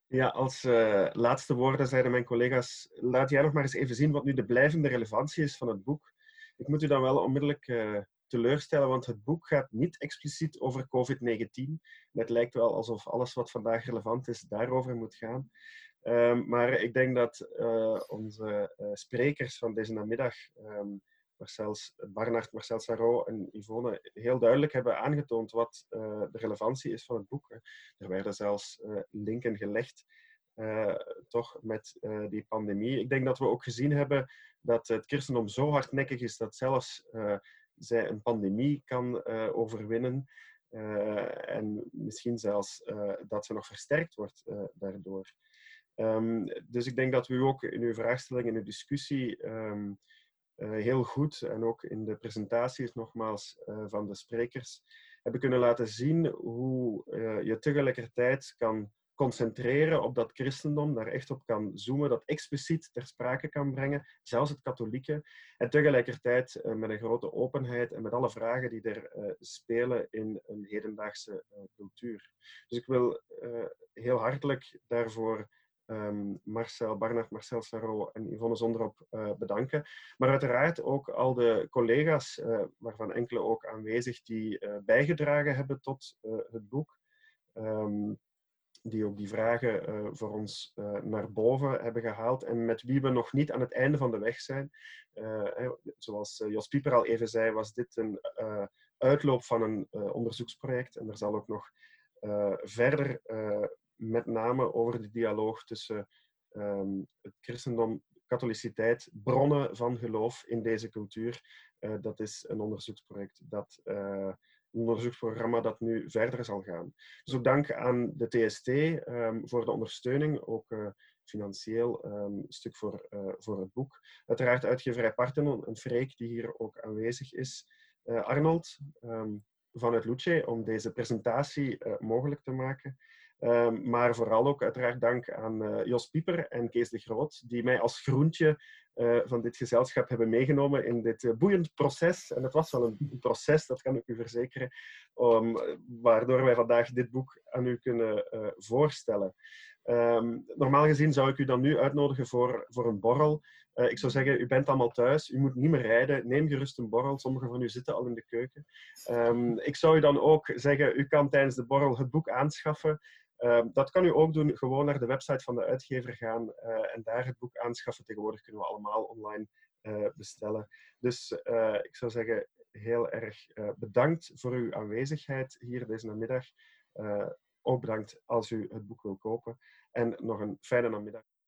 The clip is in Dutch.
Ja, als laatste woorden zeiden mijn collega's, laat jij nog maar eens even zien wat nu de blijvende relevantie is van het boek. Ik moet u dan wel onmiddellijk teleurstellen, want het boek gaat niet expliciet over COVID-19. Het lijkt wel alsof alles wat vandaag relevant is daarover moet gaan. Maar ik denk dat onze sprekers van deze namiddag, Barnard, Marcel Sarraut en Yvonne, heel duidelijk hebben aangetoond wat de relevantie is van het boek. Er werden zelfs linken gelegd, toch met die pandemie. Ik denk dat we ook gezien hebben dat het christendom zo hardnekkig is dat zelfs zij een pandemie kan overwinnen. En misschien zelfs dat ze nog versterkt wordt daardoor. Dus ik denk dat u ook in uw vraagstelling, in uw discussie, heel goed en ook in de presentaties nogmaals van de sprekers hebben kunnen laten zien hoe je tegelijkertijd kan concentreren op dat christendom, daar echt op kan zoomen, dat expliciet ter sprake kan brengen, zelfs het katholieke, en tegelijkertijd met een grote openheid en met alle vragen die er spelen in een hedendaagse cultuur. Dus ik wil heel hartelijk daarvoor Barnard, Marcel Sarraut en Yvonne Zonderop bedanken. Maar uiteraard ook al de collega's, waarvan enkele ook aanwezig, die bijgedragen hebben tot het boek. Die ook die vragen voor ons naar boven hebben gehaald en met wie we nog niet aan het einde van de weg zijn. Zoals Jos Pieper al even zei, was dit een uitloop van een onderzoeksproject en er zal ook nog verder met name over de dialoog tussen het christendom, katholiciteit, bronnen van geloof in deze cultuur. Dat is een onderzoeksproject een onderzoeksprogramma dat nu verder zal gaan. Dus ook dank aan de TST voor de ondersteuning, ook financieel stuk voor het boek. Uiteraard uitgeverij Parthenon en Freek, die hier ook aanwezig is. Arnold vanuit Luce om deze presentatie mogelijk te maken. Maar vooral ook uiteraard dank aan Jos Pieper en Kees de Groot, die mij als groentje van dit gezelschap hebben meegenomen in dit boeiend proces. En het was wel een proces, dat kan ik u verzekeren, waardoor wij vandaag dit boek aan u kunnen voorstellen. Normaal gezien zou ik u dan nu uitnodigen voor een borrel. Ik zou zeggen, u bent allemaal thuis, u moet niet meer rijden, neem gerust een borrel. Sommigen van u zitten al in de keuken. Ik zou u dan ook zeggen, u kan tijdens de borrel het boek aanschaffen. Dat kan u ook doen, gewoon naar de website van de uitgever gaan en daar het boek aanschaffen. Tegenwoordig kunnen we allemaal online bestellen. Dus ik zou zeggen, heel erg bedankt voor uw aanwezigheid hier deze namiddag. Ook bedankt als u het boek wil kopen. En nog een fijne namiddag.